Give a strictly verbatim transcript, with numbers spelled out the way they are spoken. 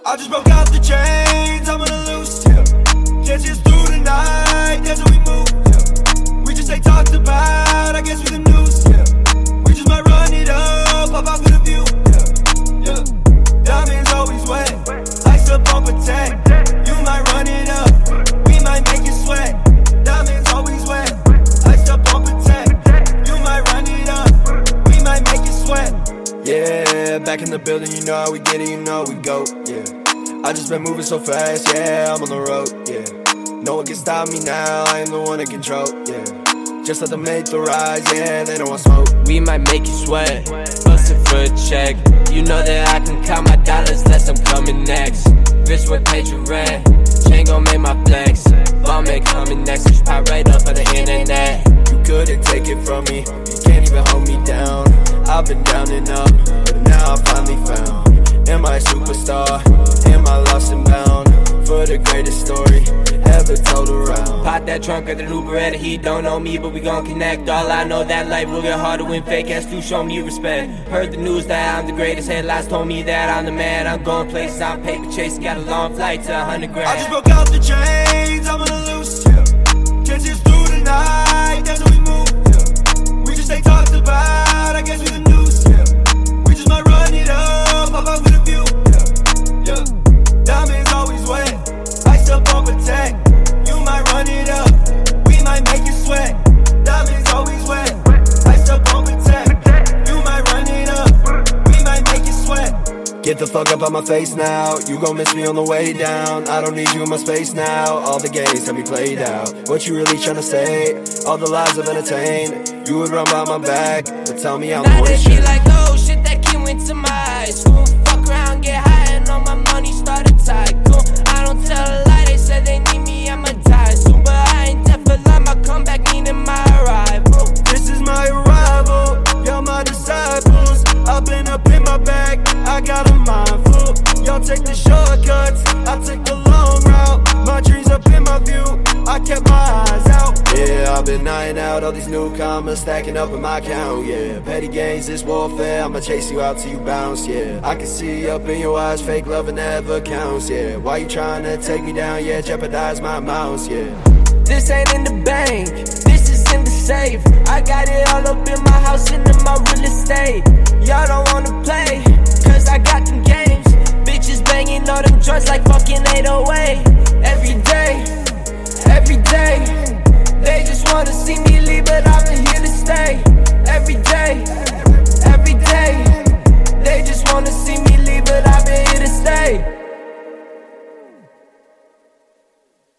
I just broke out the chains, I'm on a loose, yeah. Can't see us through the night, that's how we move, yeah. We just ain't talked about, I guess we the news, yeah. We just might run it up, pop out for the view, yeah. Yeah. Diamonds always wet, ice up on protect. You might run it up, we might make you sweat. Diamonds always wet, ice up on protect. You might run it up, we might make you sweat. Yeah, back in the building, you know how we get it, you know how we go, yeah. I just been moving so fast, yeah, I'm on the road, yeah. No one can stop me now, I am the one in control, yeah. Just let them make the rise, yeah, they don't want smoke. We might make you sweat, bustin' for a check. You know that I can count my dollars, less I'm coming next. Rich with Patriot rent, chain gon' make my flex. Bomb ain't coming next, just pop right up on the internet. You couldn't take it from me, you can't even hold me down. I've been down and up, but now I finally found. Am I a superstar? Am I lost and bound? For the greatest story ever told around. Pop that trunk of the new Beretta, he don't know me, but we gon' connect. All I know that life will get harder when fake ass do show me respect. Heard the news that I'm the greatest, headlines told me that I'm the man. I'm going places, I'm paper chasing, got a long flight to a hundred grand. I just broke out the chains, I'm on a loose, yeah. Can't see us through the night, that's how we move, yeah. We just ain't talked about, I guess we the news, yeah. We just might run it up, pop out for the view, yeah. Yeah. Diamonds always wet, ice up on protect. You might run it up, we might make you sweat. Diamonds always wet, ice up on protect. You might run it up, we might make you sweat. Get the fuck up on my face now, you gon' miss me on the way down. I don't need you in my space now, all the games have me played out. What you really tryna say? All the lies I've entertained. You would run by my back, but tell me I'm now more they shit. be like, oh shit, that kid went to my high school. Fuck around, get high, and all my money started tycoon. I don't tell a lie, they said they need me, I'ma die soon. But I ain't deaf for life, my comeback meaning my arrival. This is my arrival, y'all my disciples. I've been up in my bag, I got a mind full. Y'all take the shortcuts, I take the long route. My dreams up in my view, I kept my eyes out. Yeah, I've been eyeing out all these newcomers stacking up in my account, yeah. Petty games, this warfare, I'ma chase you out till you bounce, yeah. I can see up in your eyes, fake love never counts, yeah. Why you tryna take me down, yeah, jeopardize my mouse, yeah. This ain't in the bank, this is in the safe. I got it all up in my house and in my real estate. Y'all don't wanna play, cause I got them games. Bitches banging all them joints like fucking eight oh eight. Every day, every day, they just wanna see me leave, but I'm here to stay.